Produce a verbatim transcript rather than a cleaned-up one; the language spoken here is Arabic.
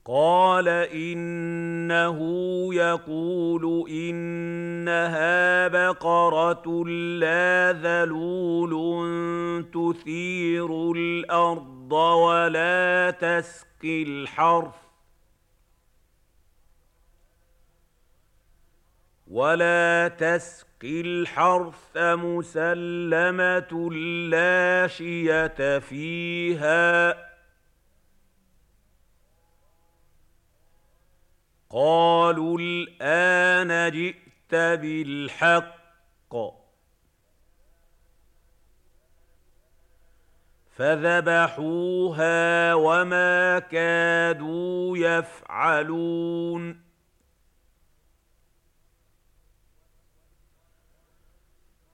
قَالَ إِنَّهُ يَقُولُ إِنَّهَا بَقَرَةٌ لَّا ذَلُولٌ تُثِيرُ الْأَرْضَ وَلَا تَسْقِي الْحَرْثَ وَلَا تَسْقِي الْحَرْثَ مُسَلَّمَةٌ لَّا شِيَةَ فِيهَا ۚ قَالُوا الْآنَ جِئْتَ بِالْحَقِّ ۚ فَذَبَحُوهَا وَمَا كَادُوا يَفْعَلُونَ